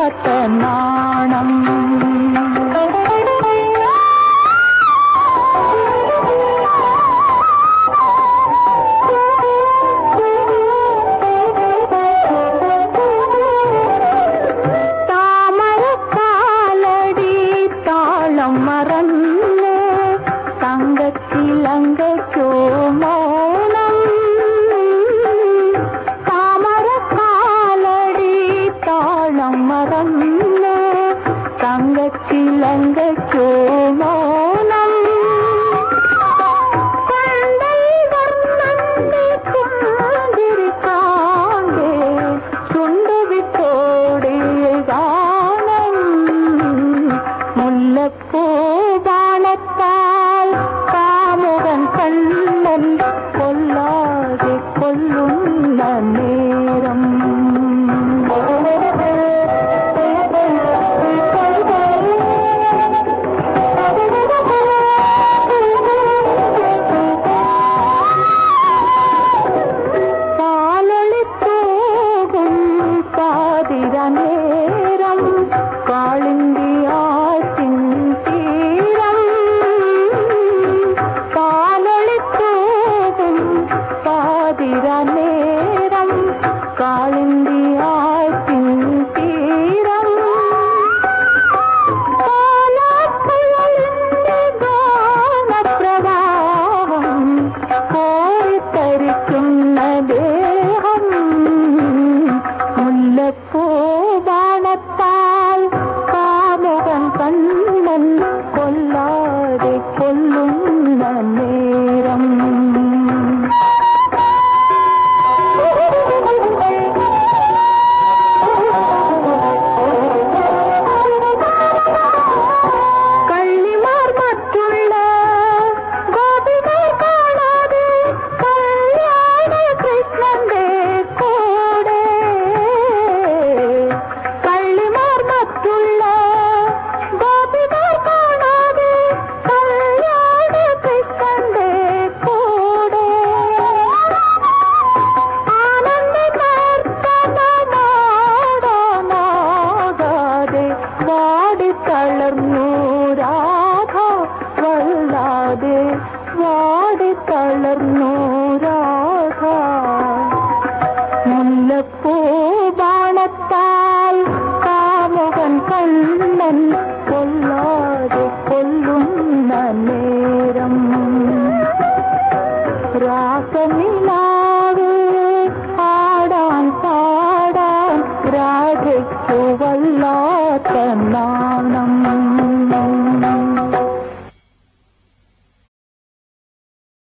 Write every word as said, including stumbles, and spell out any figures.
கொல்லாத நாணம். தாமரக்காலடி தாளம் மறந்து தங்கத்திலங்கைக்கோ மௌனம். தாமரக்காலடி தாளம் மறந்து தங்கத்திலங்கைக்கோ மௌனம். பூபானத்தால் காமுகன் கண்ணன் கொல்லாது கொல்லுண்ண நேரம். பாலொளி தூகும் பாதிர நேரம் காளிந்தி ஆற்றின் தீரம். பாலொளி தூகும் பாதிர நேரம் காளிந்தி ஆற்றின் தீரம். கானப்பிரவாகம் கோரி தரிക്കുന്ന தேகம். മുല്ലപ്പൂ ബാണത്താൽ കാമുകൻ കണ്ണൻ കൊല്ലാതെ കൊല്ലുന്ന നേരം. കള്ളിമാർ മറ്റുള്ള ഗോപിമാർ കാണാതെ കല്യാണ കൃഷ്ണന്റെ കൂടെ. കള്ളിമാർ മറ്റുള്ള ഗോപിമാർ കാണാതെ കല്യാണ കൃഷ്ണന്റെ കൂടെ. ആനന്ദമാർത്തമാകാതെ വാടി തളർന്നു രാധ വല്ലാതെ വാടി തളർന്നു രാധ. മുല്ലപ്പൂ ബാണത്താൽ കാമുകൻ കണ്ണൻ കൊല്ലാതെ കൊല്ലുന്ന നേരം. രാസനിലാവ് ആടാൻ പാടാൻ രാധയ്ക്കു വല്ലാത്ത നാണം.